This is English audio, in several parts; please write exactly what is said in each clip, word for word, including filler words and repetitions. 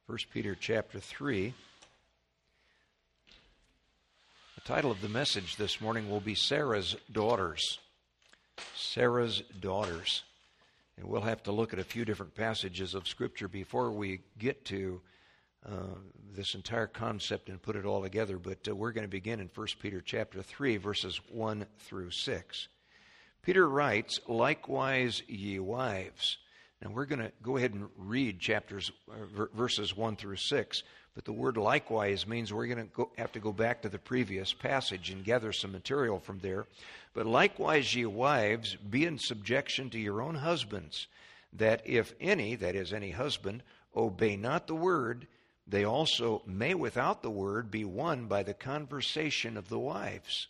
First Peter chapter three. The title of the message this morning will be Sarah's Daughters. Sarah's Daughters. And we'll have to look at a few different passages of Scripture before we get to uh, this entire concept and put it all together. But uh, we're going to begin in First Peter chapter three, verses one through six. Peter writes, "Likewise, ye wives." Now, we're going to go ahead and read chapters, uh, verses one through six, but the word likewise means we're going to go, have to go back to the previous passage and gather some material from there. But likewise, ye wives, be in subjection to your own husbands, that if any, that is, any husband, obey not the word, they also may without the word be won by the conversation of the wives,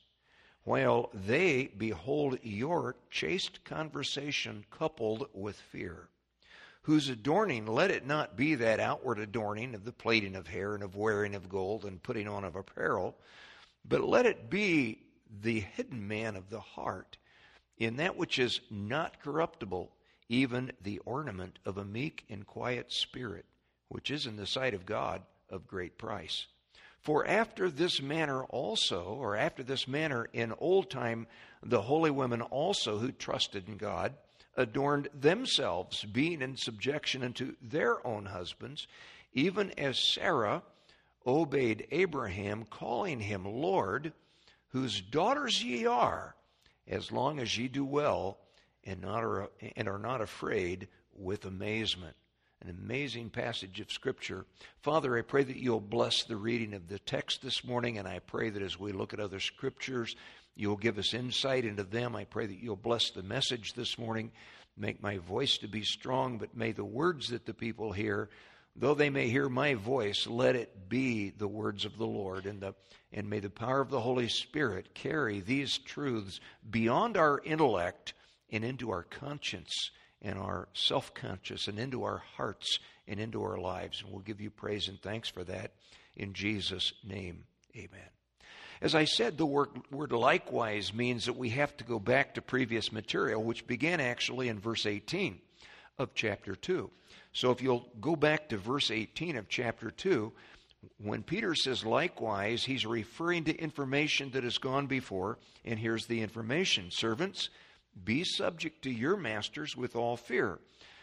while they behold your chaste conversation coupled with fear. Whose adorning, let it not be that outward adorning of the plaiting of hair and of wearing of gold and putting on of apparel, but let it be the hidden man of the heart, in that which is not corruptible, even the ornament of a meek and quiet spirit, which is in the sight of God of great price. For after this manner also, or after this manner in old time, the holy women also who trusted in God, adorned themselves, being in subjection unto their own husbands, even as Sarah obeyed Abraham, calling him Lord, whose daughters ye are, as long as ye do well and not are, and are not afraid with amazement. An amazing passage of Scripture. Father, I pray that you'll bless the reading of the text this morning, and I pray that as we look at other Scriptures, you'll give us insight into them. I pray that you'll bless the message this morning. Make my voice to be strong, but may the words that the people hear, though they may hear my voice, let it be the words of the Lord. And, the, and may the power of the Holy Spirit carry these truths beyond our intellect and into our conscience and our self-conscious and into our hearts and into our lives. And we'll give you praise and thanks for that. In Jesus' name, amen. As I said, the word, word likewise means that we have to go back to previous material, which began actually in verse eighteen of chapter two. So if you'll go back to verse eighteen of chapter two, when Peter says likewise, he's referring to information that has gone before, and here's the information. Servants, be subject to your masters with all fear,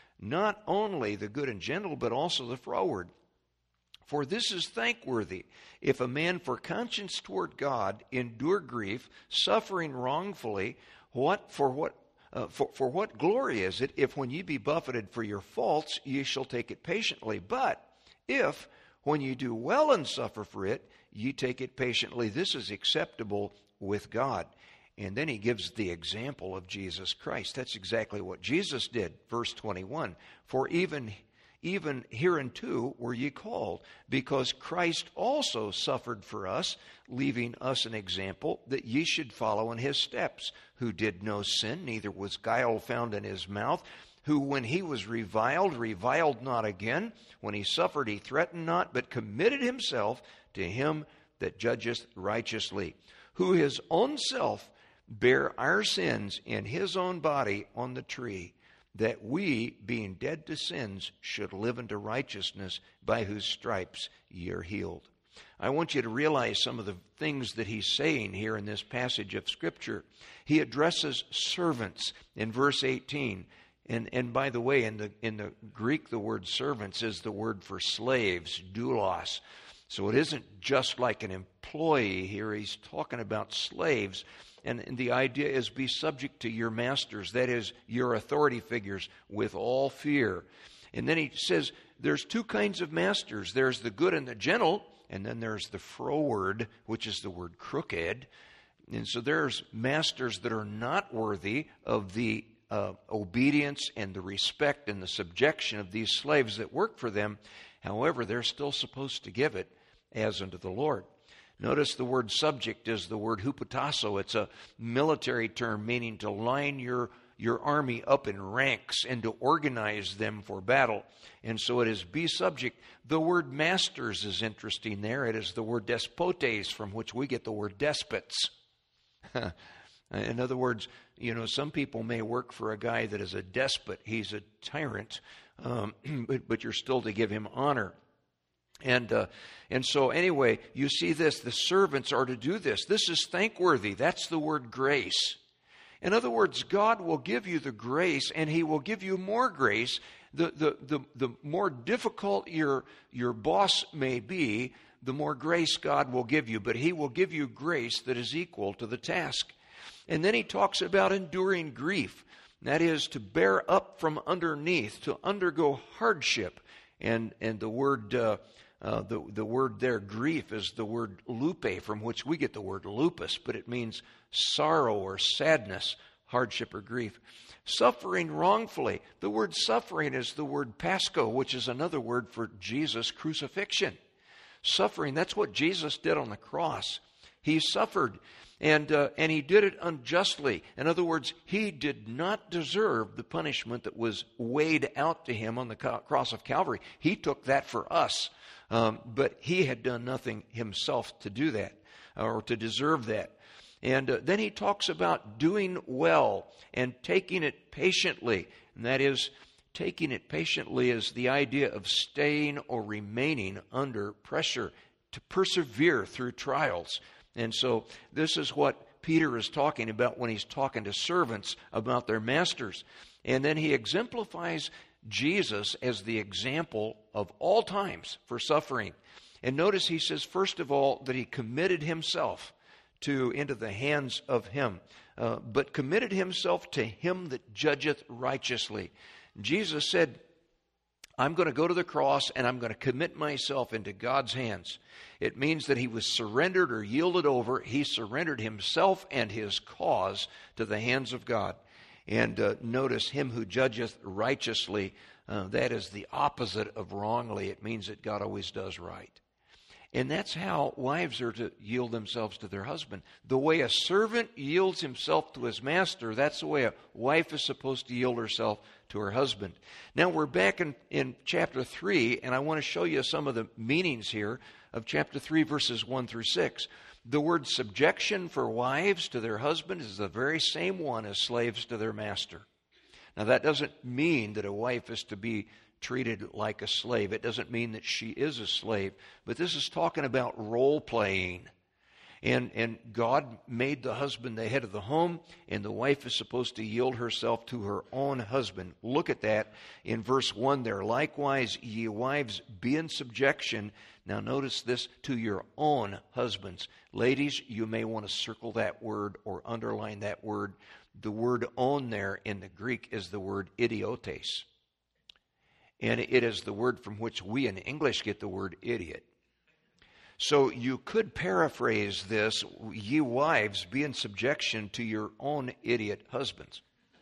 not only the good and gentle, but also the froward. For this is thankworthy, if a man for conscience toward God endure grief, suffering wrongfully, what for what uh, for, for what glory is it, if when ye be buffeted for your faults, ye shall take it patiently? But if when ye do well and suffer for it, ye take it patiently, this is acceptable with God. And then he gives the example of Jesus Christ. That's exactly what Jesus did. Verse twenty-one, for even Even hereunto were ye called, because Christ also suffered for us, leaving us an example that ye should follow in his steps, who did no sin, neither was guile found in his mouth, who when he was reviled, reviled not again, when he suffered, he threatened not, but committed himself to him that judgeth righteously, who his own self bare our sins in his own body on the tree, that we, being dead to sins, should live unto righteousness, by whose stripes ye are healed. I want you to realize some of the things that he's saying here in this passage of Scripture. He addresses servants in verse eighteen. And, and by the way, in the, in the Greek, the word servants is the word for slaves, doulos. So it isn't just like an employee here. He's talking about slaves. And the idea is be subject to your masters, that is, your authority figures, with all fear. And then he says there's two kinds of masters. There's the good and the gentle, and then there's the froward, which is the word crooked. And so there's masters that are not worthy of the uh, obedience and the respect and the subjection of these slaves that work for them. However, they're still supposed to give it as unto the Lord. Notice the word subject is the word hupotasso. It's a military term meaning to line your, your army up in ranks and to organize them for battle. And so it is be subject. The word masters is interesting there. It is the word despotes, from which we get the word despots. In other words, you know, some people may work for a guy that is a despot. He's a tyrant, um, but, but you're still to give him honor. And uh, and so anyway, you see this, the servants are to do this. This is thankworthy. That's the word grace. In other words, God will give you the grace, and He will give you more grace. The the the, the more difficult your your boss may be, the more grace God will give you. But He will give you grace that is equal to the task. And then He talks about enduring grief. That is to bear up from underneath, to undergo hardship. And and the word uh, uh, the the word there, grief, is the word lupe, from which we get the word lupus, but it means sorrow or sadness, hardship or grief. Suffering wrongfully. The word suffering is the word pasco, which is another word for Jesus' crucifixion. Suffering, that's what Jesus did on the cross. He suffered, and uh, and He did it unjustly. In other words, He did not deserve the punishment that was weighed out to Him on the cross of Calvary. He took that for us, um, but He had done nothing Himself to do that or to deserve that. And uh, then He talks about doing well and taking it patiently. And that is, taking it patiently is the idea of staying or remaining under pressure, to persevere through trials. And so this is what Peter is talking about when he's talking to servants about their masters. And then he exemplifies Jesus as the example of all times for suffering. And notice he says, first of all, that He committed Himself to into the hands of Him, uh, but committed Himself to Him that judgeth righteously. Jesus said, I'm going to go to the cross and I'm going to commit myself into God's hands. It means that He was surrendered or yielded over. He surrendered Himself and His cause to the hands of God. And uh, notice, Him who judgeth righteously, uh, that is the opposite of wrongly. It means that God always does right. And that's how wives are to yield themselves to their husband. The way a servant yields himself to his master, that's the way a wife is supposed to yield herself to her husband. Now we're back in, in chapter three, and I want to show you some of the meanings here of chapter three, verses one through six. The word subjection for wives to their husband is the very same one as slaves to their master. Now that doesn't mean that a wife is to be treated like a slave. It doesn't mean that she is a slave, but this is talking about role playing. And and God made the husband the head of the home, and the wife is supposed to yield herself to her own husband. Look at that in verse one there. Likewise, ye wives, be in subjection. Now notice this, to your own husbands. Ladies, you may want to circle that word or underline that word. The word own there in the Greek is the word idiotes. And it is the word from which we in English get the word idiot. So you could paraphrase this, ye wives, be in subjection to your own idiot husbands.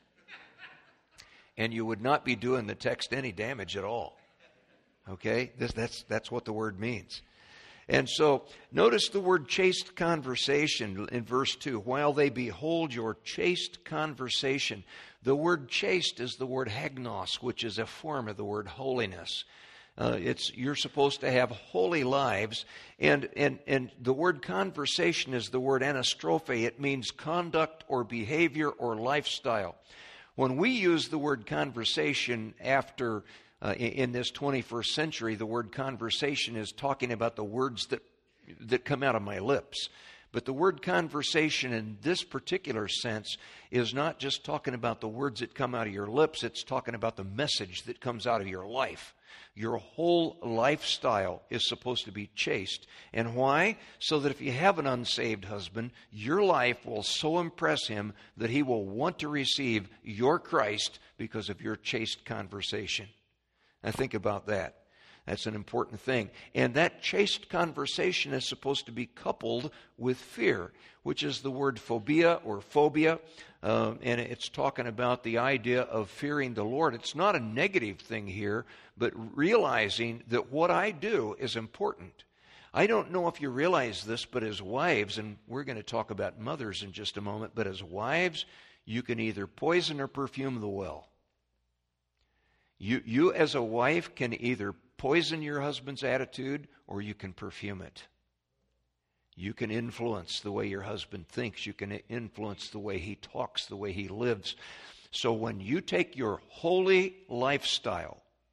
And you would not be doing the text any damage at all. Okay? This, that's, that's what the word means. And so notice the word chaste conversation in verse two. While they behold your chaste conversation. The word chaste is the word hagnos, which is a form of the word holiness. Uh, it's you're supposed to have holy lives, and, and, and the word conversation is the word anastrophe. It means conduct or behavior or lifestyle. When we use the word conversation after uh, in, in this twenty-first century, the word conversation is talking about the words that that come out of my lips. But the word conversation in this particular sense is not just talking about the words that come out of your lips. It's talking about the message that comes out of your life. Your whole lifestyle is supposed to be chaste. And why? So that if you have an unsaved husband, your life will so impress him that he will want to receive your Christ because of your chaste conversation. Now think about that. That's an important thing. And that chaste conversation is supposed to be coupled with fear, which is the word phobia or phobia. Uh, and it's talking about the idea of fearing the Lord. It's not a negative thing here, but realizing that what I do is important. I don't know if you realize this, but as wives, and we're going to talk about mothers in just a moment, but as wives, you can either poison or perfume the well. You, you as a wife can either poison your husband's attitude or you can perfume it. You can influence the way your husband thinks. You can influence the way he talks, the way he lives. So when you take your holy lifestyle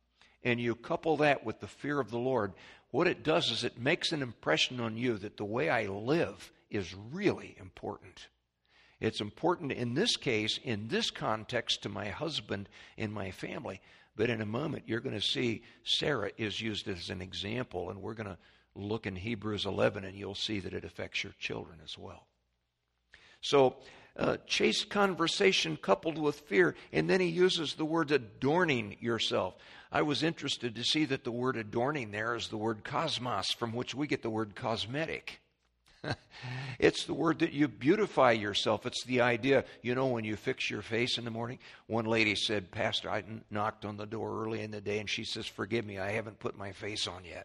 and you couple that with the fear of the Lord, what it does is it makes an impression on you that the way I live is really important. It's important in this case, in this context, to my husband and my family. But in a moment, you're going to see Sarah is used as an example, and we're going to look in Hebrews eleven, and you'll see that it affects your children as well. So, uh, chaste conversation coupled with fear, and then he uses the word adorning yourself. I was interested to see that the word adorning there is the word cosmos, from which we get the word cosmetic. It's the word that you beautify yourself. It's the idea, you know, when you fix your face in the morning. One lady said, Pastor, I knocked on the door early in the day, and she says, forgive me, I haven't put my face on yet.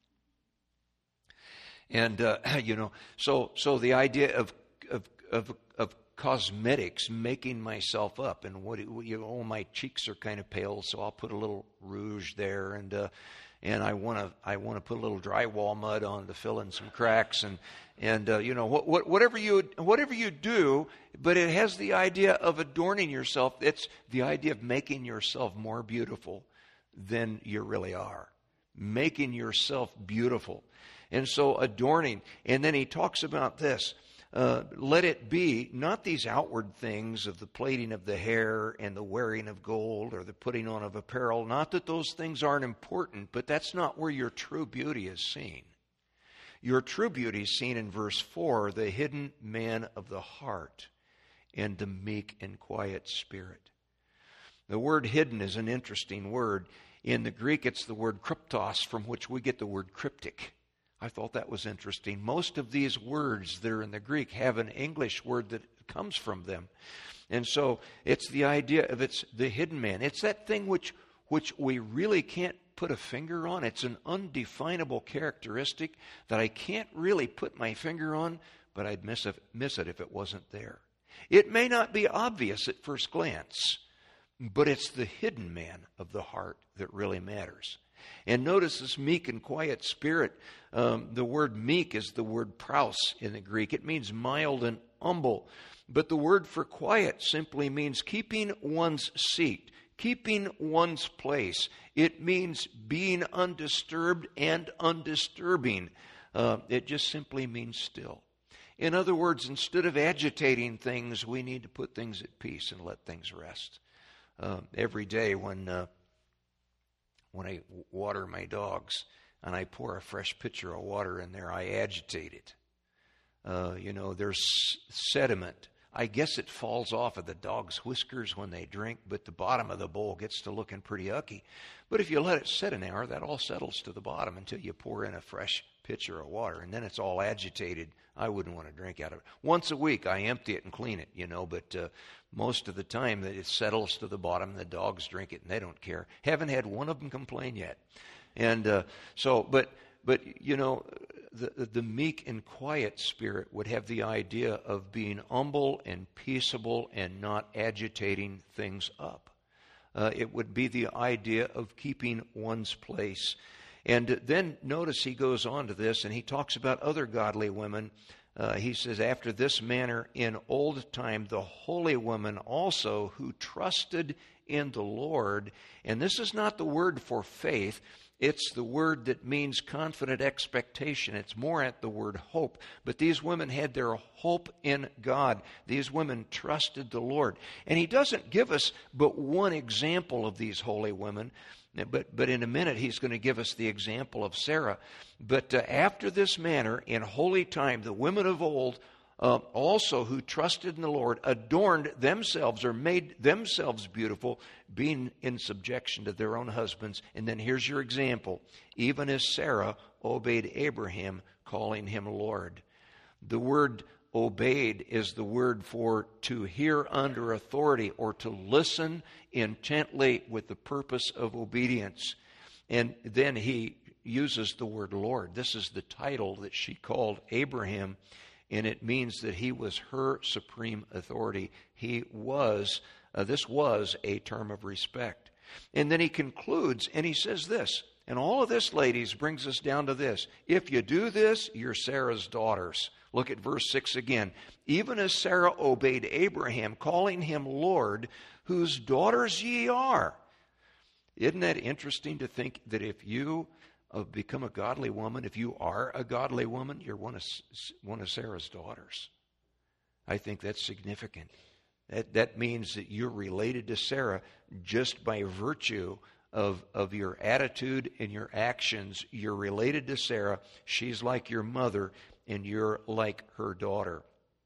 And, uh, you know, so so the idea of of of, of cosmetics, making myself up, and what you know, oh, my cheeks are kind of pale, so I'll put a little rouge there, and uh, and I want to I want to put a little drywall mud on to fill in some cracks, and and uh, you know what, what whatever you whatever you do, but it has the idea of adorning yourself. It's the idea of making yourself more beautiful than you really are, making yourself beautiful. And so adorning, and then he talks about this. Uh, let it be not these outward things of the plaiting of the hair and the wearing of gold or the putting on of apparel. Not that those things aren't important, but that's not where your true beauty is seen. Your true beauty is seen in verse four, the hidden man of the heart and the meek and quiet spirit. The word hidden is an interesting word. In the Greek, it's the word kryptos, from which we get the word cryptic. I thought that was interesting. Most of these words that are in the Greek have an English word that comes from them. And so it's the idea of it's the hidden man. It's that thing which which we really can't put a finger on. It's an undefinable characteristic that I can't really put my finger on, but I'd miss it, miss it if it wasn't there. It may not be obvious at first glance, but it's the hidden man of the heart that really matters. And notice this meek and quiet spirit. Um, the word meek is the word praus in the Greek. It means mild and humble. But the word for quiet simply means keeping one's seat, keeping one's place. It means being undisturbed and undisturbing. Uh, it just simply means still. In other words, instead of agitating things, we need to put things at peace and let things rest. Uh, every day when... Uh, When I water my dogs and I pour a fresh pitcher of water in there, I agitate it. Uh, you know, there's sediment. I guess it falls off of the dog's whiskers when they drink, but the bottom of the bowl gets to looking pretty ucky. But if you let it sit an hour, that all settles to the bottom until you pour in a fresh pitcher of water, and then it's all agitated. I wouldn't want to drink out of it. Once a week, I empty it and clean it, you know, but uh, most of the time it settles to the bottom. The dogs drink it, and they don't care. Haven't had one of them complain yet. And uh, so, but, but you know, the, the meek and quiet spirit would have the idea of being humble and peaceable and not agitating things up. Uh, it would be the idea of keeping one's place. And then notice he goes on to this, and he talks about other godly women. Uh, he says, after this manner in old time, the holy woman also who trusted in the Lord. And this is not the word for faith. It's the word that means confident expectation. It's more at the word hope. But these women had their hope in God. These women trusted the Lord. And he doesn't give us but one example of these holy women. But but in a minute, he's going to give us the example of Sarah. But uh, after this manner, in holy time, the women of old uh, also who trusted in the Lord adorned themselves or made themselves beautiful, being in subjection to their own husbands. And then here's your example. Even as Sarah obeyed Abraham, calling him Lord. The word obeyed is the word for to hear under authority or to listen intently with the purpose of obedience. And then he uses the word Lord. This is the title that she called Abraham, and it means that he was her supreme authority. He was, uh, this was a term of respect. And then he concludes, and he says this, and all of this, ladies, brings us down to this. If you do this, you're Sarah's daughters. Look at verse six again. Even as Sarah obeyed Abraham, calling him Lord, whose daughters ye are. Isn't that interesting to think that if you uh, become a godly woman, if you are a godly woman, you're one of, one of Sarah's daughters? I think that's significant. That, that means that you're related to Sarah just by virtue of, of your attitude and your actions. You're related to Sarah. She's like your mother, and you're like her daughter.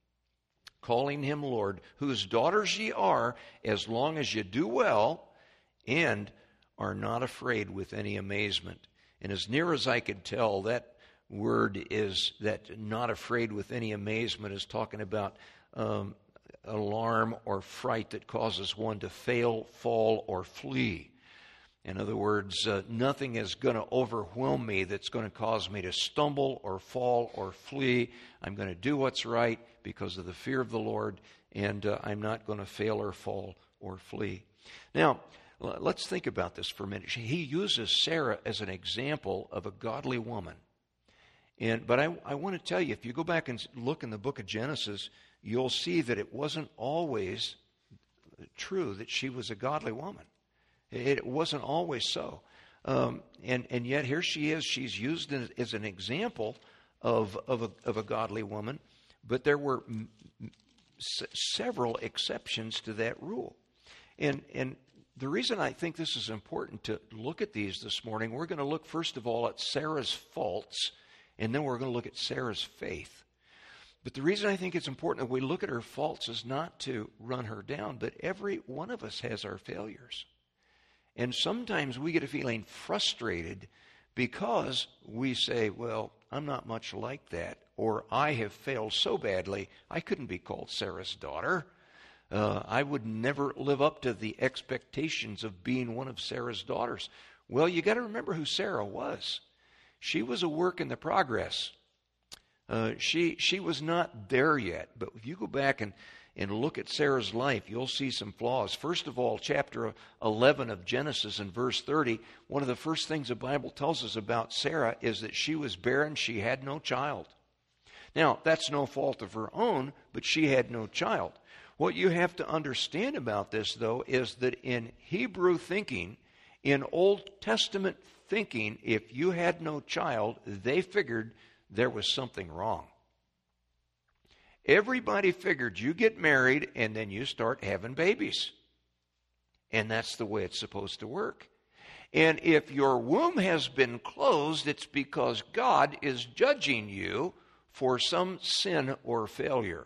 Calling him Lord, whose daughters ye are, as long as you do well and are not afraid with any amazement. And as near as I could tell, that word is that not afraid with any amazement is talking about um, alarm or fright that causes one to fail, fall, or flee. In other words, uh, nothing is going to overwhelm me that's going to cause me to stumble or fall or flee. I'm going to do what's right because of the fear of the Lord, and uh, I'm not going to fail or fall or flee. Now, let's think about this for a minute. He uses Sarah as an example of a godly woman. And But I, I want to tell you, if you go back and look in the book of Genesis, you'll see that it wasn't always true that she was a godly woman. It wasn't always so. Um, and, and yet here she is. She's used as an example of, of, a, of a godly woman. But there were m- s- several exceptions to that rule. And, and the reason I think this is important to look at these this morning, we're going to look first of all at Sarah's faults, and then we're going to look at Sarah's faith. But the reason I think it's important that we look at her faults is not to run her down, but every one of us has our failures. And sometimes we get a feeling frustrated because we say, well, I'm not much like that, or I have failed so badly, I couldn't be called Sarah's daughter. Uh, I would never live up to the expectations of being one of Sarah's daughters. Well, you got to remember who Sarah was. She was a work in the progress. Uh, she she was not there yet. But if you go back and, and look at Sarah's life, you'll see some flaws. First of all, chapter eleven of Genesis and verse thirty, one of the first things the Bible tells us about Sarah is that she was barren, she had no child. Now, that's no fault of her own, but she had no child. What you have to understand about this, though, is that in Hebrew thinking, in Old Testament thinking, if you had no child, they figured there was something wrong. Everybody figured you get married and then you start having babies. And that's the way it's supposed to work. And if your womb has been closed, it's because God is judging you for some sin or failure.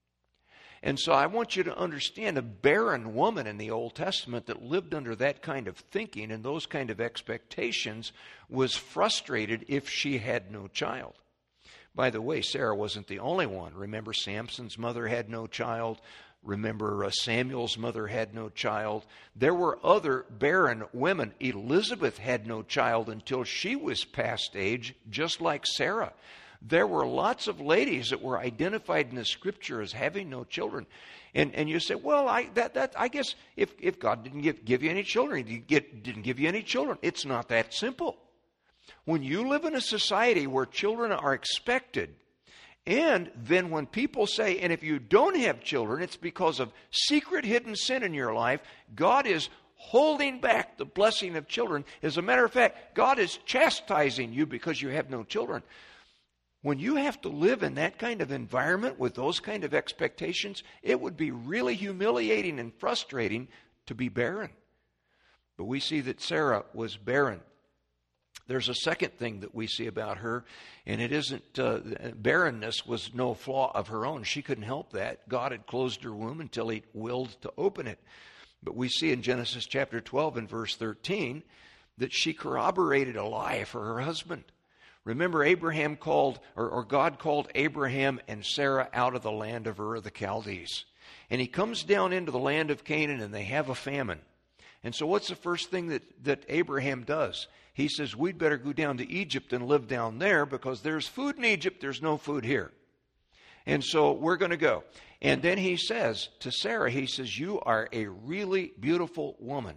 And so I want you to understand a barren woman in the Old Testament that lived under that kind of thinking and those kind of expectations was frustrated if she had no child. By the way, Sarah wasn't the only one. Remember, Samson's mother had no child. Remember, uh, Samuel's mother had no child. There were other barren women. Elizabeth had no child until she was past age, just like Sarah. There were lots of ladies that were identified in the Scripture as having no children. And and you say, well, I that that I guess if, if God didn't give, give you any children, he get, didn't give you any children. It's not that simple. When you live in a society where children are expected, and then when people say, and if you don't have children, it's because of secret hidden sin in your life, God is holding back the blessing of children. As a matter of fact, God is chastising you because you have no children. When you have to live in that kind of environment with those kind of expectations, it would be really humiliating and frustrating to be barren. But we see that Sarah was barren. There's a second thing that we see about her, and it isn't, uh, barrenness was no flaw of her own. She couldn't help that. God had closed her womb until he willed to open it. But we see in Genesis chapter twelve and verse thirteen that she corroborated a lie for her husband. Remember, Abraham called, or, or God called Abraham and Sarah out of the land of Ur of the Chaldees. And he comes down into the land of Canaan, and they have a famine. And so what's the first thing that, that Abraham does? He says, we'd better go down to Egypt and live down there because there's food in Egypt, there's no food here. And so we're going to go. And then he says to Sarah, he says, you are a really beautiful woman.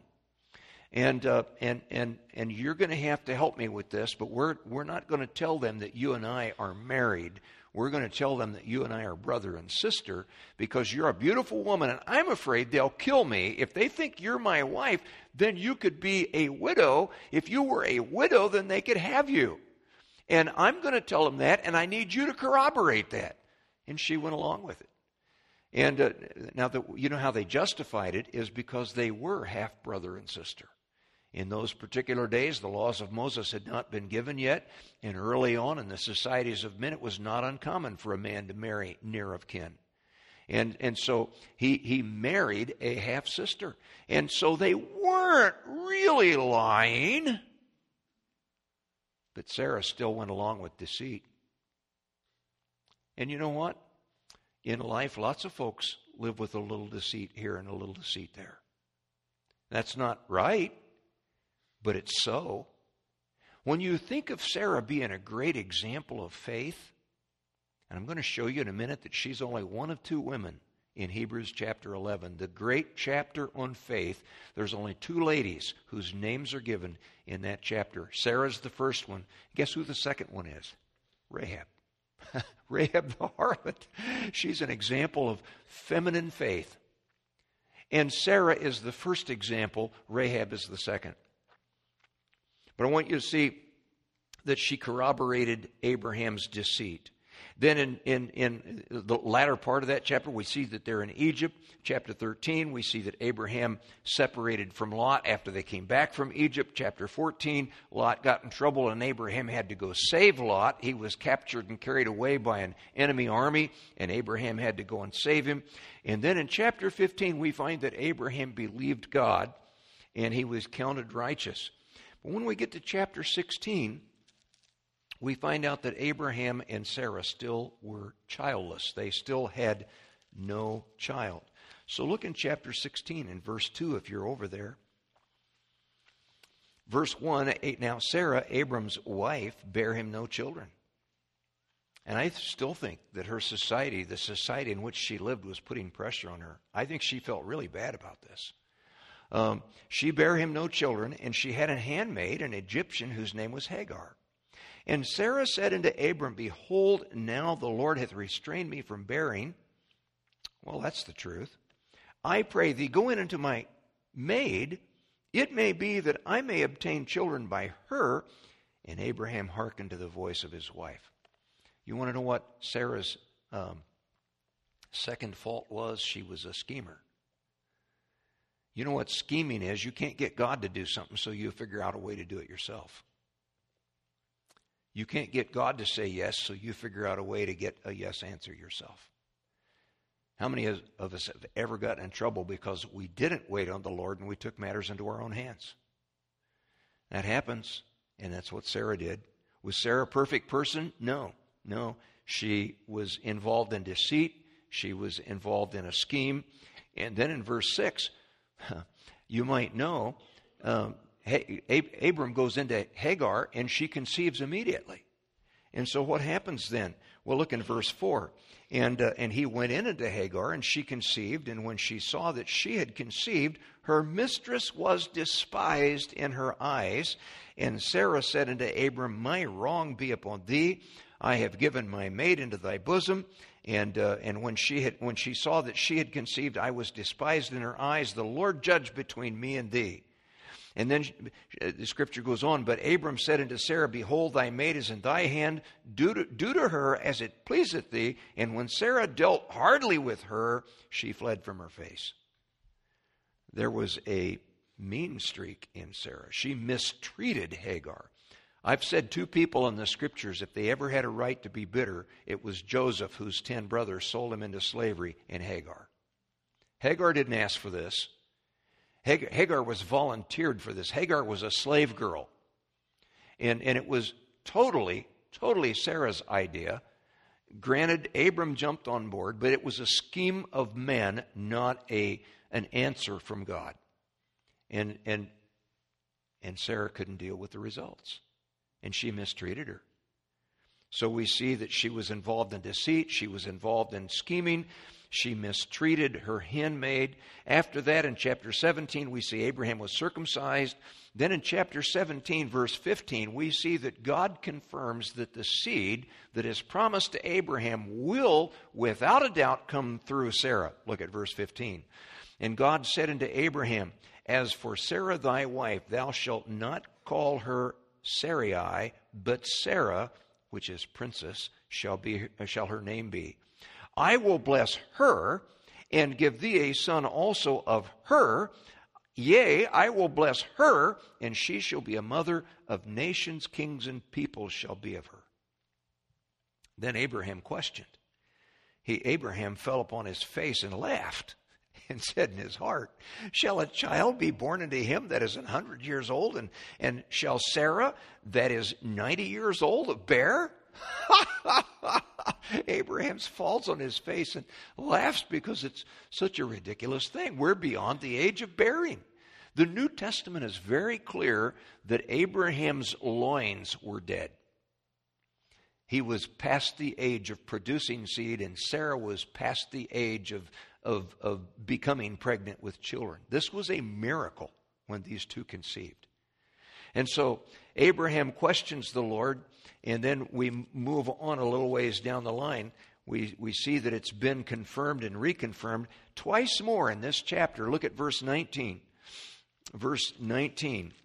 And uh, and and and you're going to have to help me with this, but we're we're not going to tell them that you and I are married. we're going to tell them that you and I are brother and sister because you're a beautiful woman, and I'm afraid they'll kill me. If they think you're my wife, then you could be a widow. If you were a widow, then they could have you. And I'm going to tell them that, and I need you to corroborate that. And she went along with it. And uh, now, the, you know how they justified it is because they were half brother and sister. In those particular days, the laws of Moses had not been given yet, and early on in the societies of men, it was not uncommon for a man to marry near of kin. And and so he, he married a half-sister. And so they weren't really lying, but Sarah still went along with deceit. And you know what? In life, lots of folks live with a little deceit here and a little deceit there. That's not right. But it's so. When you think of Sarah being a great example of faith, and I'm going to show you in a minute that she's only one of two women in Hebrews chapter eleven, the great chapter on faith. There's only two ladies whose names are given in that chapter. Sarah's the first one. Guess who the second one is? Rahab. Rahab the harlot. She's an example of feminine faith. And Sarah is the first example. Rahab is the second. But I want you to see that she corroborated Abraham's deceit. Then in, in, in the latter part of that chapter, we see that they're in Egypt. Chapter thirteen, we see that Abraham separated from Lot after they came back from Egypt. Chapter fourteen, Lot got in trouble and Abraham had to go save Lot. He was captured and carried away by an enemy army, and Abraham had to go and save him. And then in chapter fifteen, we find that Abraham believed God and he was counted righteous. But when we get to chapter sixteen, we find out that Abraham and Sarah still were childless. They still had no child. So look in chapter sixteen in verse two if you're over there. Verse one, now Sarah, Abram's wife, bare him no children. And I still think that her society, the society in which she lived, was putting pressure on her. I think she felt really bad about this. Um, she bare him no children, and she had a handmaid, an Egyptian, whose name was Hagar. And Sarah said unto Abram, behold, now the Lord hath restrained me from bearing. Well, that's the truth. I pray thee, go in unto my maid. It may be that I may obtain children by her. And Abraham hearkened to the voice of his wife. You want to know what Sarah's um, second fault was? She was a schemer. You know what scheming is? You can't get God to do something, so you figure out a way to do it yourself. You can't get God to say yes, so you figure out a way to get a yes answer yourself. How many of us have ever gotten in trouble because we didn't wait on the Lord and we took matters into our own hands? That happens, and that's what Sarah did. Was Sarah a perfect person? No, no. She was involved in deceit. She was involved in a scheme. And then in verse six, you might know, um, Abram goes into Hagar and she conceives immediately. And so what happens then? Well, look in verse four. And uh, and he went in unto Hagar, and she conceived. And when she saw that she had conceived, her mistress was despised in her eyes. And Sarah said unto Abram, my wrong be upon thee. I have given my maid into thy bosom. And uh, and when she had when she saw that she had conceived, I was despised in her eyes. The Lord judge between me and thee. And then the scripture goes on, but Abram said unto Sarah, behold, thy maid is in thy hand. Do to, do to her as it pleaseth thee. And when Sarah dealt hardly with her, she fled from her face. There was a mean streak in Sarah. She mistreated Hagar. I've said two people in the scriptures, if they ever had a right to be bitter, it was Joseph, whose ten brothers sold him into slavery, and Hagar. Hagar didn't ask for this. Hagar, Hagar was volunteered for this. Hagar was a slave girl. And, and it was totally, totally Sarah's idea. Granted, Abram jumped on board, but it was a scheme of men, not a an answer from God. And, and, and Sarah couldn't deal with the results. And she mistreated her. So we see that she was involved in deceit. She was involved in scheming. She mistreated her handmaid. After that, in chapter seventeen, we see Abraham was circumcised. Then in chapter seventeen, verse fifteen, we see that God confirms that the seed that is promised to Abraham will, without a doubt, come through Sarah. Look at verse fifteen. And God said unto Abraham, As for Sarah thy wife, thou shalt not call her Sarai, but Sarah, which is princess, shall be shall her name be. I will bless her, and give thee a son also of her. Yea, I will bless her, and she shall be a mother of nations, kings, and peoples shall be of her. Then Abraham questioned. He, Abraham fell upon his face and laughed, and said in his heart, Shall a child be born unto him that is an hundred years old, and, and shall Sarah, that is ninety years old, bear? Abraham falls on his face and laughs because it's such a ridiculous thing. We're beyond the age of bearing. The New Testament is very clear that Abraham's loins were dead. He was past the age of producing seed, and Sarah was past the age of, of, of becoming pregnant with children. This was a miracle when these two conceived. And so Abraham questions the Lord, and then we move on a little ways down the line. We, we see that it's been confirmed and reconfirmed twice more in this chapter. Look at verse nineteen. Verse nineteen.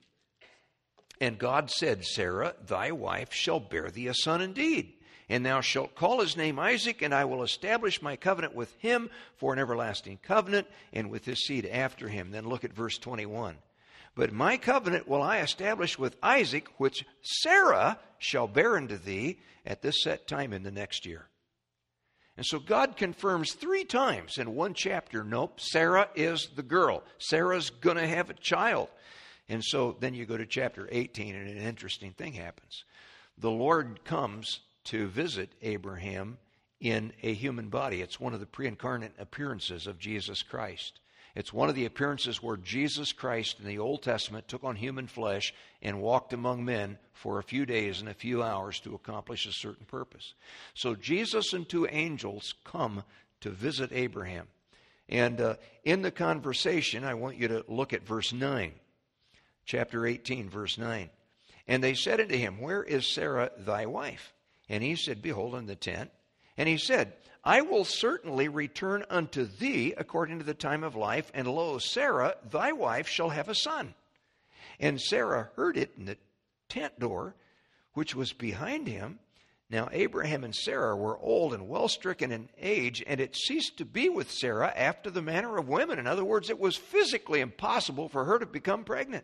And God said, Sarah, thy wife shall bear thee a son indeed, and thou shalt call his name Isaac, and I will establish my covenant with him for an everlasting covenant, and with his seed after him. Then look at verse twenty-one. But my covenant will I establish with Isaac, which Sarah shall bear unto thee at this set time in the next year. And so God confirms three times in one chapter, nope, Sarah is the girl. Sarah's going to have a child. And so then you go to chapter eighteen, and an interesting thing happens. The Lord comes to visit Abraham in a human body. It's one of the pre-incarnate appearances of Jesus Christ. It's one of the appearances where Jesus Christ in the Old Testament took on human flesh and walked among men for a few days and a few hours to accomplish a certain purpose. So Jesus and two angels come to visit Abraham. And uh, in the conversation, I want you to look at verse nine. Chapter eighteen, verse nine. And they said unto him, Where is Sarah thy wife? And he said, Behold, in the tent. And he said, I will certainly return unto thee according to the time of life, and lo, Sarah thy wife shall have a son. And Sarah heard it in the tent door, which was behind him. Now Abraham and Sarah were old and well stricken in age, and it ceased to be with Sarah after the manner of women. In other words, it was physically impossible for her to become pregnant.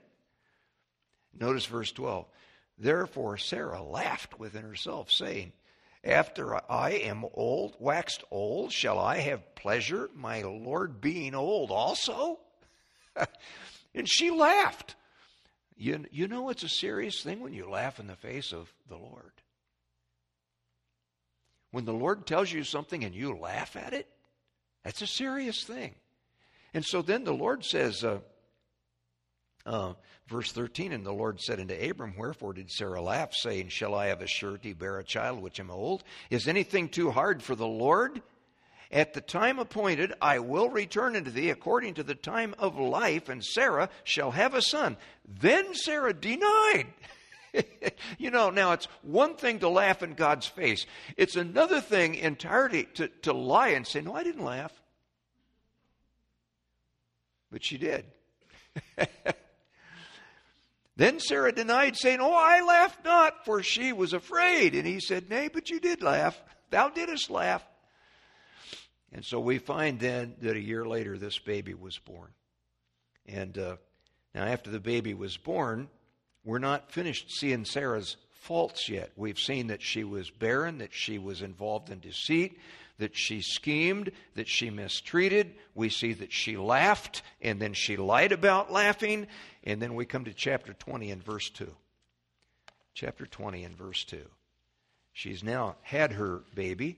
Notice verse twelve. Therefore Sarah laughed within herself, saying, After I am old, waxed old, shall I have pleasure, my Lord being old also? And she laughed. You, you know it's a serious thing when you laugh in the face of the Lord. When the Lord tells you something and you laugh at it, that's a serious thing. And so then the Lord says, uh, uh, verse thirteen, And the Lord said unto Abram, Wherefore did Sarah laugh, saying, Shall I of a surety bear a child which am old? Is anything too hard for the Lord? At the time appointed I will return unto thee according to the time of life, and Sarah shall have a son. Then Sarah denied. You know, now it's one thing to laugh in God's face. It's another thing entirely to, to lie and say, No, I didn't laugh. But she did. Then Sarah denied, saying, Oh, I laughed not, for she was afraid. And he said, Nay, but you did laugh. Thou didst laugh. And so we find then that a year later this baby was born. And uh, now after the baby was born, we're not finished seeing Sarah's faults yet. We've seen that she was barren, that she was involved in deceit, that she schemed, that she mistreated. We see that she laughed, and then she lied about laughing. And then we come to chapter twenty and verse two. Chapter twenty and verse two. She's now had her baby.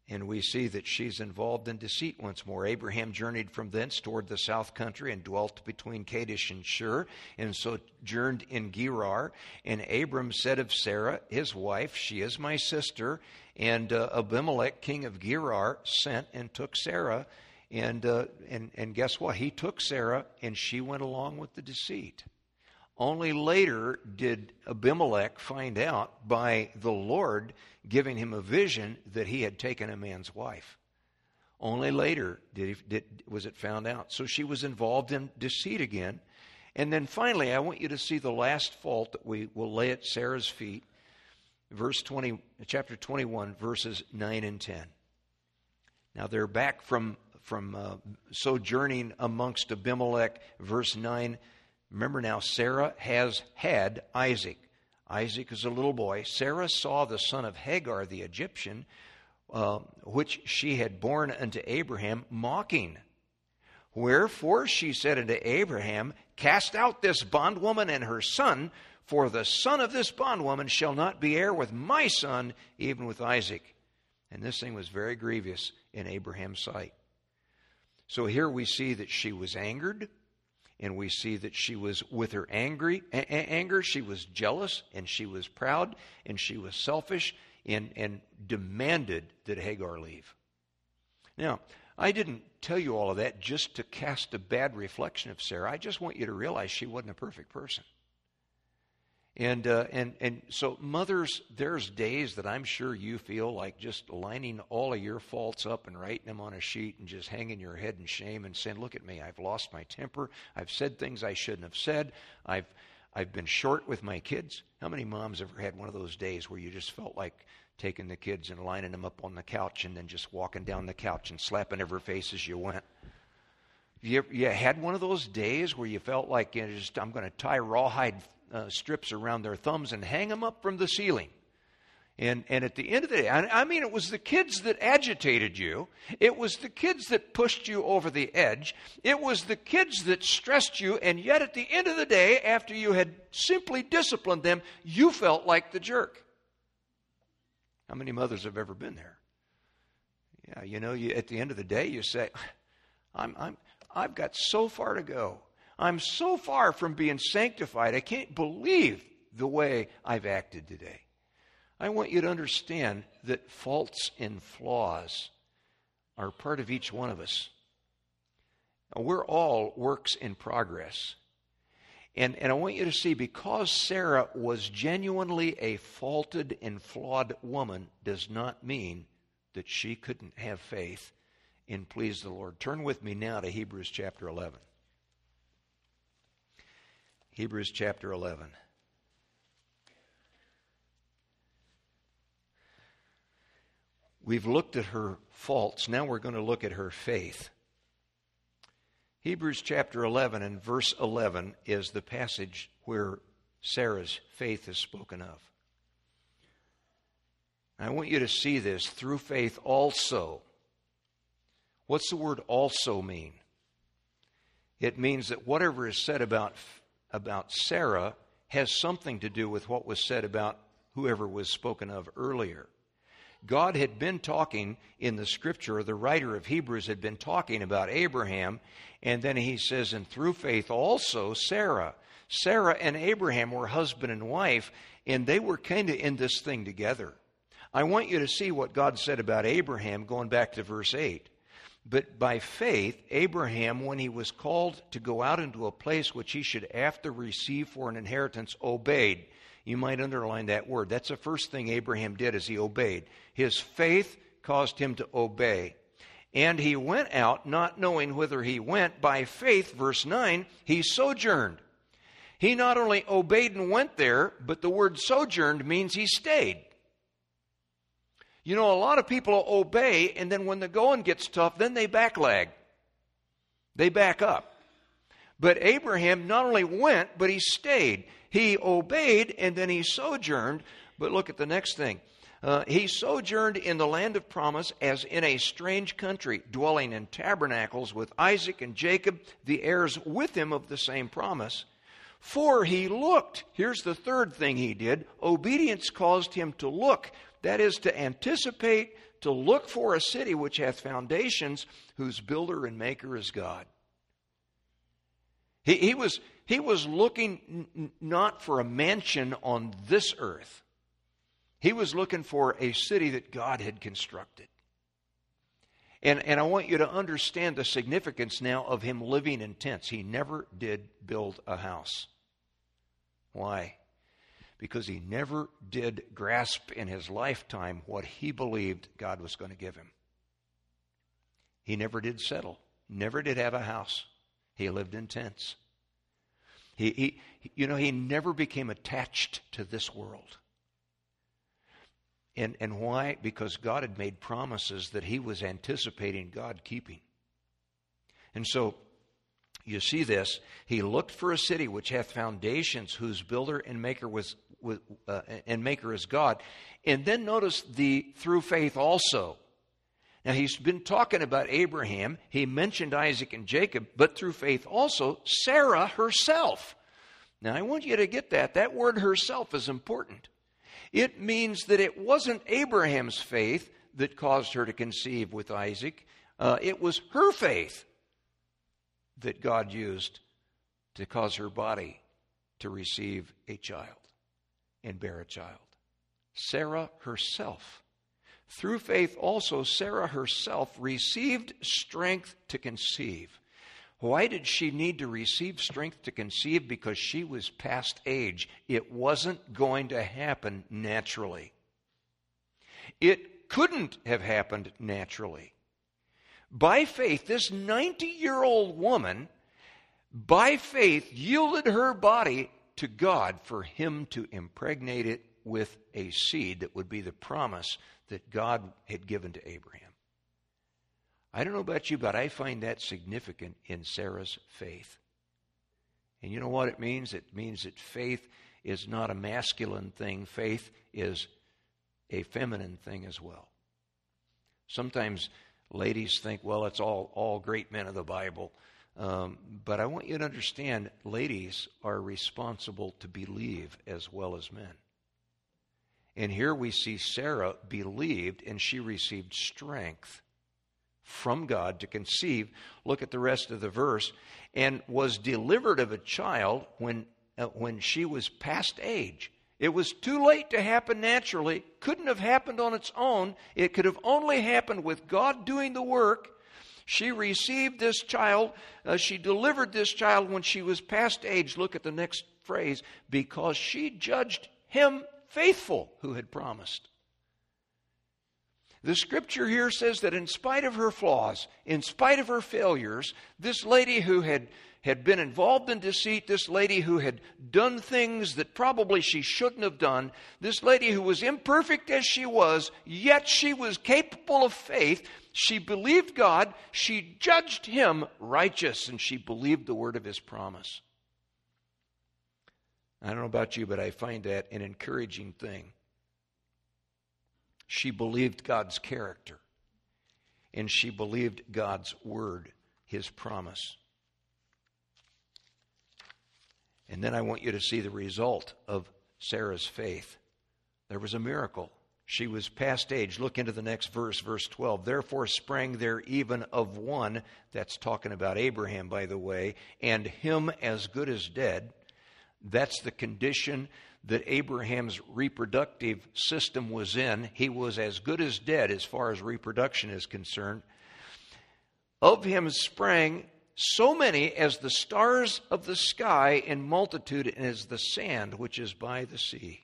And we see that she's involved in deceit once more. Abraham journeyed from thence toward the south country and dwelt between Kadesh and Shur, and sojourned in Gerar. And Abram said of Sarah, his wife, she is my sister. And uh, Abimelech, king of Gerar, sent and took Sarah. And, uh, and, and guess what? He took Sarah, and she went along with the deceit. Only later did Abimelech find out by the Lord giving him a vision that he had taken a man's wife. Only later did, he, did was it found out. So she was involved in deceit again. And then finally, I want you to see the last fault that we will lay at Sarah's feet. Verse twenty, chapter twenty-one, verses nine and ten. Now they're back from, from uh, sojourning amongst Abimelech. Verse nine. Remember now, Sarah has had Isaac. Isaac is a little boy. Sarah saw the son of Hagar the Egyptian, uh, which she had borne unto Abraham, mocking. Wherefore she said unto Abraham, cast out this bondwoman and her son, for the son of this bondwoman shall not be heir with my son, even with Isaac. And this thing was very grievous in Abraham's sight. So here we see that she was angered. And we see that she was, with her angry, a- anger, she was jealous, and she was proud, and she was selfish, and, and demanded that Hagar leave. Now, I didn't tell you all of that just to cast a bad reflection of Sarah. I just want you to realize she wasn't a perfect person. And uh, and and so mothers, there's days that I'm sure you feel like just lining all of your faults up and writing them on a sheet and just hanging your head in shame and saying, look at me, I've lost my temper. I've said things I shouldn't have said. I've I've been short with my kids. How many moms ever had one of those days where you just felt like taking the kids and lining them up on the couch and then just walking down the couch and slapping every face as you went? You, ever, you had one of those days where you felt like, you know, just I'm going to tie rawhide Uh, strips around their thumbs and hang them up from the ceiling. And and at the end of the day, I, I mean, it was the kids that agitated you. It was the kids that pushed you over the edge. It was the kids that stressed you. And yet at the end of the day, after you had simply disciplined them, you felt like the jerk. How many mothers have ever been there? Yeah, you know, you, at the end of the day, you say, I'm, I'm, I've got so far to go. I'm so far from being sanctified. I can't believe the way I've acted today. I want you to understand that faults and flaws are part of each one of us. We're all works in progress. And, and I want you to see, because Sarah was genuinely a faulted and flawed woman does not mean that she couldn't have faith and please the Lord. Turn with me now to Hebrews chapter eleven. Hebrews chapter eleven. We've looked at her faults. Now we're going to look at her faith. Hebrews chapter eleven and verse eleven is the passage where Sarah's faith is spoken of. I want you to see this. Through faith also. What's the word also mean? It means that whatever is said about about Sarah has something to do with what was said about whoever was spoken of earlier. God had been talking in the scripture, the writer of Hebrews had been talking about Abraham, and then he says, and through faith also Sarah. Sarah and Abraham were husband and wife, and they were kind of in this thing together. I want you to see what God said about Abraham going back to verse eight. But by faith, Abraham, when he was called to go out into a place which he should after receive for an inheritance, obeyed. You might underline that word. That's the first thing Abraham did, is he obeyed. His faith caused him to obey. And he went out, not knowing whither he went. By faith, verse nine, he sojourned. He not only obeyed and went there, but the word sojourned means he stayed. You know, a lot of people obey, and then when the going gets tough, then they backlag. They back up. But Abraham not only went, but he stayed. He obeyed, and then he sojourned. But look at the next thing. Uh, he sojourned in the land of promise as in a strange country, dwelling in tabernacles with Isaac and Jacob, the heirs with him of the same promise. For he looked. Here's the third thing he did. Obedience caused him to look. That is, to anticipate, to look for a city which hath foundations, whose builder and maker is God. He, he was, he was looking n- not for a mansion on this earth. He was looking for a city that God had constructed. And, and I want you to understand the significance now of him living in tents. He never did build a house. Why? Because he never did grasp in his lifetime what he believed God was going to give him. He never did settle, never did have a house. He lived in tents. He, he, you know, he never became attached to this world. And, and why? Because God had made promises that he was anticipating God keeping. And so, you see this, he looked for a city which hath foundations, whose builder and maker was uh, and maker is God. And then notice the through faith also. Now he's been talking about Abraham. He mentioned Isaac and Jacob, but through faith also Sarah herself. Now I want you to get that. That word herself is important. It means that it wasn't Abraham's faith that caused her to conceive with Isaac. Uh, it was her faith that God used to cause her body to receive a child and bear a child. Sarah herself. Through faith also, Sarah herself received strength to conceive. Why did she need to receive strength to conceive? Because she was past age. It wasn't going to happen naturally. It couldn't have happened naturally. By faith, this ninety-year-old woman, by faith, yielded her body to God for him to impregnate it with a seed that would be the promise that God had given to Abraham. I don't know about you, but I find that significant in Sarah's faith. And you know what it means? It means that faith is not a masculine thing. Faith is a feminine thing as well. Sometimes ladies think, well, it's all, all great men of the Bible. Um, but I want you to understand, ladies are responsible to believe as well as men. And here we see Sarah believed, and she received strength from God to conceive. Look at the rest of the verse. And was delivered of a child when, uh, when she was past age. It was too late to happen naturally. Couldn't have happened on its own. It could have only happened with God doing the work. She received this child. Uh, she delivered this child when she was past age. Look at the next phrase. Because she judged him faithful who had promised. The scripture here says that in spite of her flaws, in spite of her failures, this lady who had had been involved in deceit, this lady who had done things that probably she shouldn't have done, this lady who was imperfect as she was, yet she was capable of faith. She believed God, she judged him righteous, and she believed the word of his promise. I don't know about you, but I find that an encouraging thing. She believed God's character, and she believed God's word, his promise. And then I want you to see the result of Sarah's faith. There was a miracle. She was past age. Look into the next verse, verse twelve. Therefore sprang there even of one, that's talking about Abraham, by the way, and him as good as dead. That's the condition that Abraham's reproductive system was in. He was as good as dead as far as reproduction is concerned. Of him sprang so many as the stars of the sky in multitude, and as the sand which is by the sea.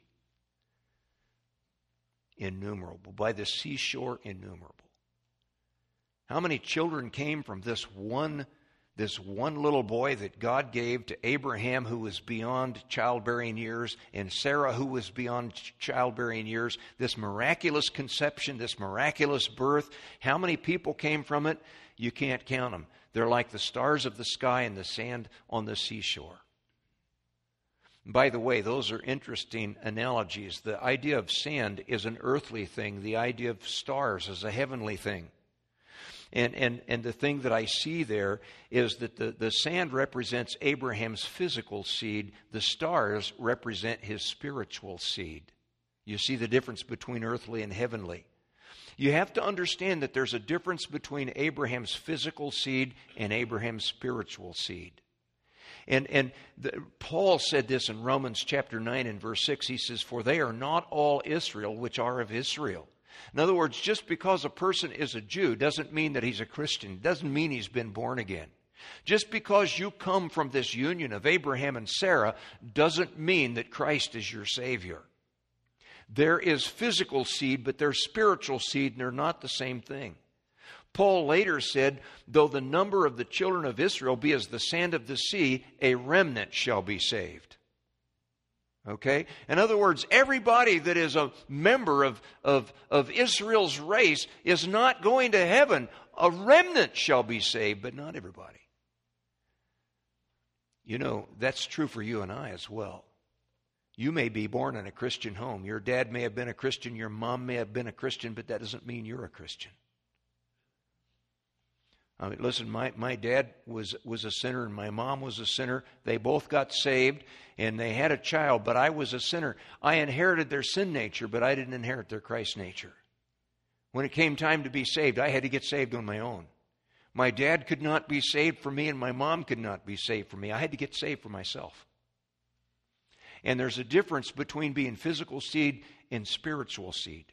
Innumerable. By the seashore, innumerable. How many children came from this one, this one little boy that God gave to Abraham, who was beyond childbearing years, and Sarah, who was beyond childbearing years? This miraculous conception, this miraculous birth. How many people came from it? You can't count them. They're like the stars of the sky and the sand on the seashore. By the way, those are interesting analogies. The idea of sand is an earthly thing. The idea of stars is a heavenly thing. And and, and the thing that I see there is that the, the sand represents Abraham's physical seed. The stars represent his spiritual seed. You see the difference between earthly and heavenly. You have to understand that there's a difference between Abraham's physical seed and Abraham's spiritual seed. And, and the, Paul said this in Romans chapter nine and verse six. He says, "For they are not all Israel which are of Israel." In other words, just because a person is a Jew doesn't mean that he's a Christian. Doesn't mean he's been born again. Just because you come from this union of Abraham and Sarah doesn't mean that Christ is your Savior. There is physical seed, but there's spiritual seed, and they're not the same thing. Paul later said, "Though the number of the children of Israel be as the sand of the sea, a remnant shall be saved." Okay? In other words, everybody that is a member of, of, of Israel's race is not going to heaven. A remnant shall be saved, but not everybody. You know, that's true for you and I as well. You may be born in a Christian home. Your dad may have been a Christian. Your mom may have been a Christian, but that doesn't mean you're a Christian. I mean, listen, my, my dad was, was a sinner and my mom was a sinner. They both got saved and they had a child, but I was a sinner. I inherited their sin nature, but I didn't inherit their Christ nature. When it came time to be saved, I had to get saved on my own. My dad could not be saved for me and my mom could not be saved for me. I had to get saved for myself. And there's a difference between being physical seed and spiritual seed.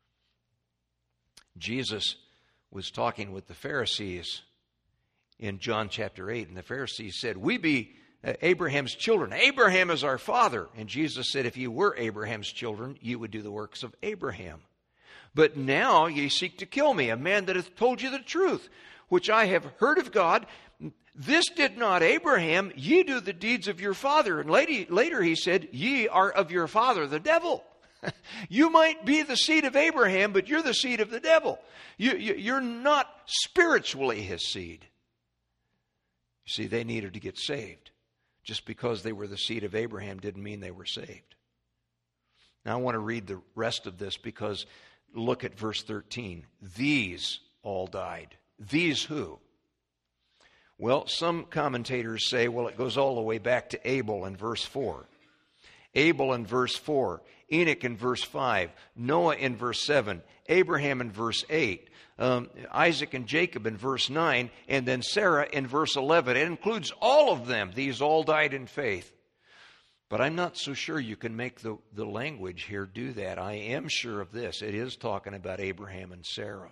Jesus was talking with the Pharisees in John chapter eight, and the Pharisees said, "We be Abraham's children. Abraham is our father." And Jesus said, "If you were Abraham's children, you would do the works of Abraham. But now ye seek to kill me, a man that hath told you the truth, which I have heard of God. This did not Abraham. Ye do the deeds of your father." And later, later he said, "Ye are of your father, the devil." You might be the seed of Abraham, but you're the seed of the devil. You, you, you're not spiritually his seed. You see, they needed to get saved. Just because they were the seed of Abraham didn't mean they were saved. Now I want to read the rest of this because look at verse thirteen. These all died. These who? Well, some commentators say, well, it goes all the way back to Abel in verse four. Abel in verse four, Enoch in verse five, Noah in verse seven, Abraham in verse eight, um, Isaac and Jacob in verse nine, and then Sarah in verse eleven. It includes all of them. These all died in faith. But I'm not so sure you can make the, the language here do that. I am sure of this. It is talking about Abraham and Sarah.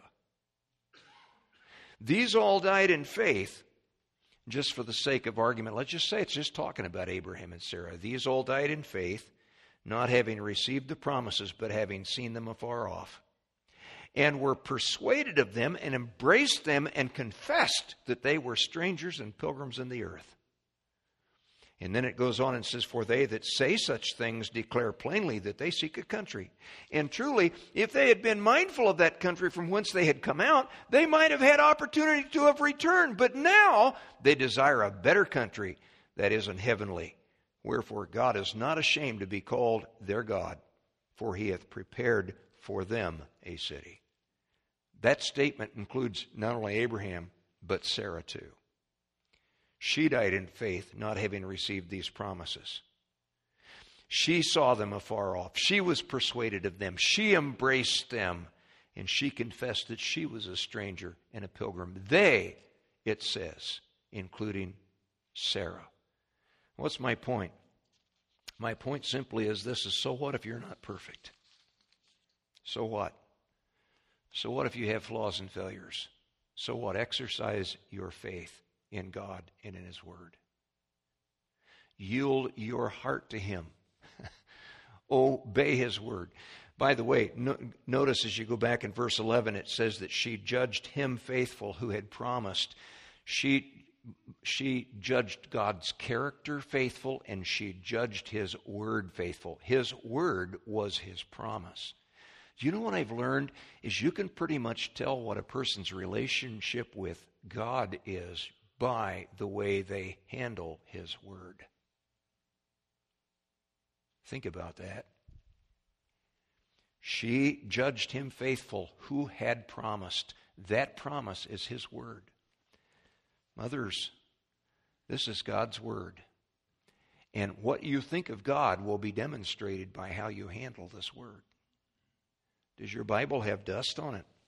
These all died in faith. Just for the sake of argument, let's just say it's just talking about Abraham and Sarah. These all died in faith, not having received the promises, but having seen them afar off, and were persuaded of them and embraced them and confessed that they were strangers and pilgrims in the earth. And then it goes on and says, "For they that say such things declare plainly that they seek a country. And truly, if they had been mindful of that country from whence they had come out, they might have had opportunity to have returned. But now they desire a better country, that is an heavenly. Wherefore God is not ashamed to be called their God, for he hath prepared for them a city." That statement includes not only Abraham, but Sarah too. She died in faith, not having received these promises. She saw them afar off. She was persuaded of them. She embraced them. And she confessed that she was a stranger and a pilgrim. They, it says, including Sarah. What's my point? My point simply is this is, so what if you're not perfect? So what? So what if you have flaws and failures? So what? Exercise your faith in God and in his word. Yield your heart to him. Obey his word. By the way, no, notice as you go back in verse eleven, it says that she judged him faithful who had promised. She, she judged God's character faithful, and she judged his word faithful. His word was his promise. Do you know what I've learned? Is you can pretty much tell what a person's relationship with God is by the way they handle his word. Think about that. She judged him faithful who had promised. That promise is his word. Mothers, this is God's word. And what you think of God will be demonstrated by how you handle this word. Does your Bible have dust on it?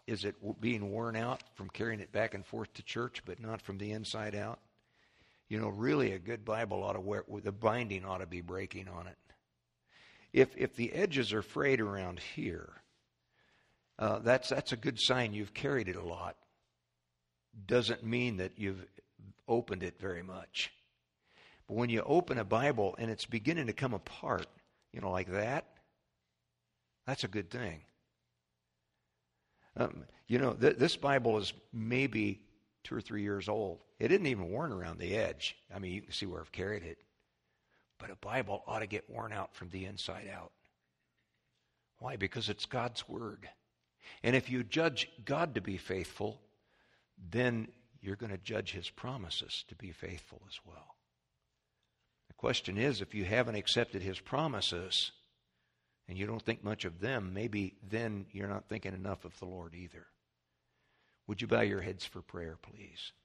Is it being worn out from carrying it back and forth to church, but not from the inside out? You know, really a good Bible ought to wear, the binding ought to be breaking on it. If if the edges are frayed around here, uh, that's that's a good sign you've carried it a lot. Doesn't mean that you've opened it very much. But when you open a Bible and it's beginning to come apart, you know, like that, that's a good thing. Um, you know, th- this Bible is maybe two or three years old. It isn't even worn around the edge. I mean, you can see where I've carried it. But a Bible ought to get worn out from the inside out. Why? Because it's God's Word. And if you judge God to be faithful, then you're going to judge His promises to be faithful as well. The question is, if you haven't accepted His promises and you don't think much of them, maybe then you're not thinking enough of the Lord either. Would you bow your heads for prayer, please?